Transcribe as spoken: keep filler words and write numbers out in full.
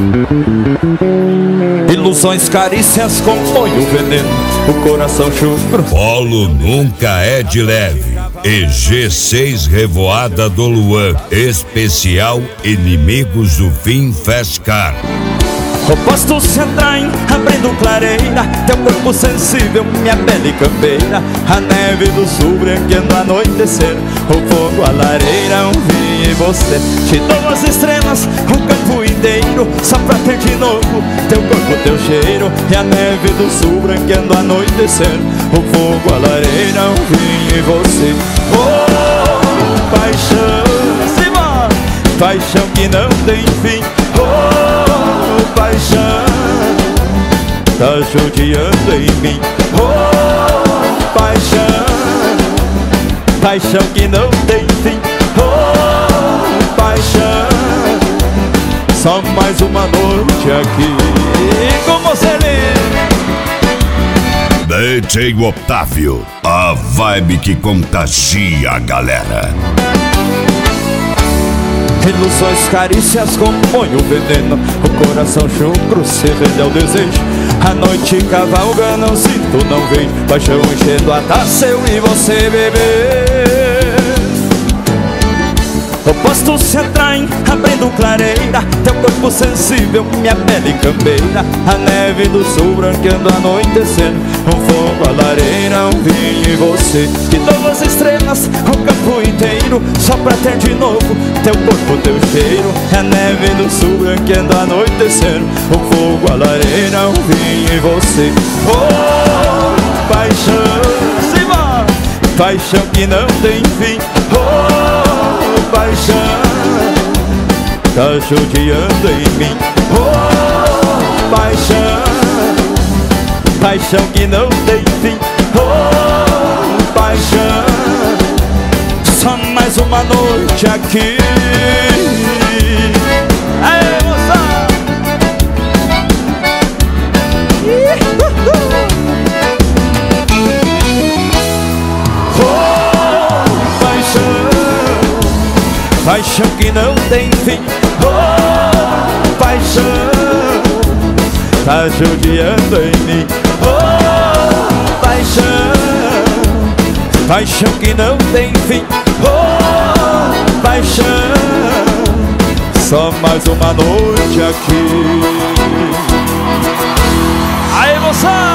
Ilusões, carícias compõem o veneno, o coração chucro. Polo nunca é de leve. E G seis Revoada do Luan, especial Inimigos do Fim Fescar. Opostos se atraem, abrindo clareira, teu corpo sensível, minha pele campeira. A neve do sul branqueando anoitecer, o fogo, a lareira, um vinho e você. Te dou as estrelas, o campo inteiro, só pra ter de novo teu corpo, teu cheiro. E a neve do sul branqueando anoitecer, o fogo, a lareira, um vinho e você. Oh, paixão, Simão, paixão que não tem fim. Oh, paixão, tá judiando em mim. Oh, paixão, paixão que não tem fim. Oh, paixão, só mais uma noite aqui com você. D J Otávio, a vibe que contagia a galera. Ilusões, carícias compõem o veneno, o coração chucro se rende ao desejo. A noite cavalga, não sinto, não vem, paixão enchendo a taça, eu e você beber. Opostos se atraem, abrindo clareira, teu corpo sensível, minha pele campeira. A neve do sul branqueando anoitecendo, um fogo, a lareira, um vinho e você. De duas estrelas, o campo inteiro, só pra ter de novo teu corpo, teu cheiro. A neve do sul branqueando anoitecendo, um fogo, a lareira, um vinho e você. Oh, paixão, Simão, paixão que não tem fim. Oh, paixão, tá judiando em mim. Oh, paixão, paixão que não tem fim. Oh, paixão, só mais uma noite aqui. Aê, moça! Paixão que não tem fim. Oh, paixão, tá judiando em mim. Oh, paixão, paixão que não tem fim. Oh, paixão, só mais uma noite aqui. Aí, moça!